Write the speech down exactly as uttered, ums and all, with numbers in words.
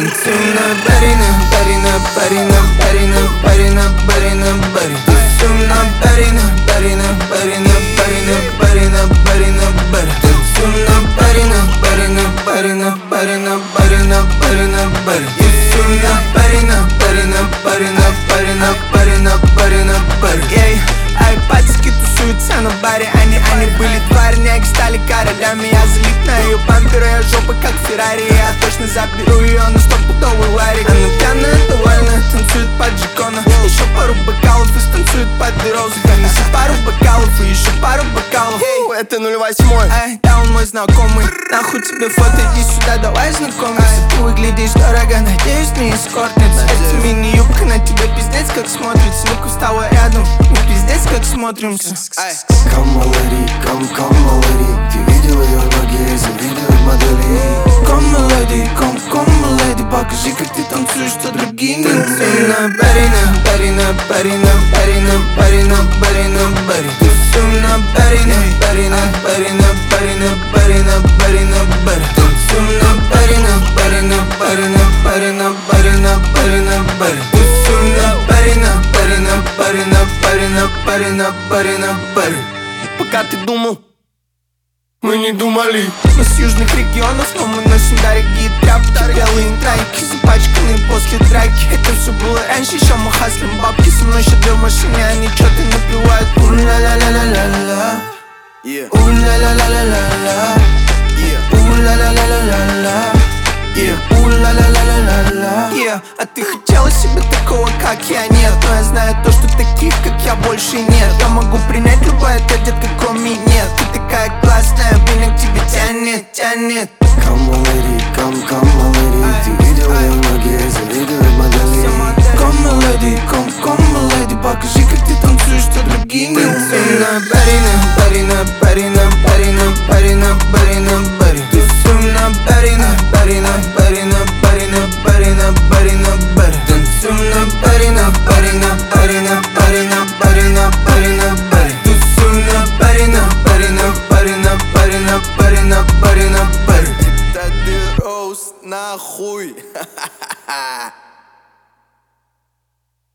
Танцуем на баре, на баре, на баре, на баре, на баре, на баре, на баре. Танцуем на баре, на баре, на баре, на баре, на баре, на баре, на баре. Танцуем на баре, на баре, на баре, на баре, на баре, на баре, на баре. Танцуем на баре, на баре, на баре, на баре, на баре, на баре, на баре. Ей, ай, пацки тусуются на баре. Они, они были тварняки, стали королями. Я залип на ее бампер, ее жопа как Феррари. Я точно заберу ее на стопудовый ларик. Она пьяная, довольная, танцует под Джекона. Еще пару бокалов и станцует под Берозу. Принеси пару бокалов и еще пару бокалов. Фу, это ноль восемь. Ай, да он мой знакомый. Нахуй тебе фото, иди сюда, давай знакомиться. Ты выглядишь дорого, надеюсь, не эскортница. Эта мини-юбка на тебя пиздец как смотрится. Ну-ка встала рядом, мы пиздец как смотримся. Come my lady, come, come my lady. Ты видел ее ноги, завидуют модели. Come my lady, come, come my lady. Покажи, как ты танцуешь, что другие не умеют. На баре, на баре, на баре, на баре, на баре, на баре, на баре. Танцуем на баре, на баре, на баре, на баре, на баре, на баре, на баре. Танцуем на баре, на баре, на баре, на баре, на баре, на баре, на баре. Танцуем на баре, на баре, на баре, на баре, на баре, на баре, на баре. Пока ты думал, мы не думали. Мы с южных регионов, но мы носим дорогие тряпки. Белые трайки, запачканные после драки. Это все было раньше, еще мы хаслим бабки. Со мной щедры в машине, они что-то напивают. У-ля-ля-ля-ля-ля-ля, у-ля-ля-ля-ля-ля-ля, у-ля-ля-ля-ля-ля-ля, у-ля-ля-ля-ля-ля-ля. А ты хотела себе такого, как я? Нет, но я знаю то, что таких, как я, больше нет. Я могу принять любой ответ, детка, кроме нет. Ты такая классная, меня к тебе тянет, тянет. Come my lady, come, come my lady. Ты видел ее ноги, завидуют модели. Come my lady, come, come my lady. Покажи, как ты танцуешь, что другие не умеют. На баре, на баре, на баре, на баре, на баре, на баре, на баре. Танцуем на баре, на баре, на баре, на баре, на баре, на баре, на баре. Танцуем на баре, на баре, на баре, на баре, на баре, на баре, на баре. Танцуем на баре, на баре, на баре, на баре, на баре, на баре, на баре. Это ты роуст нахуй.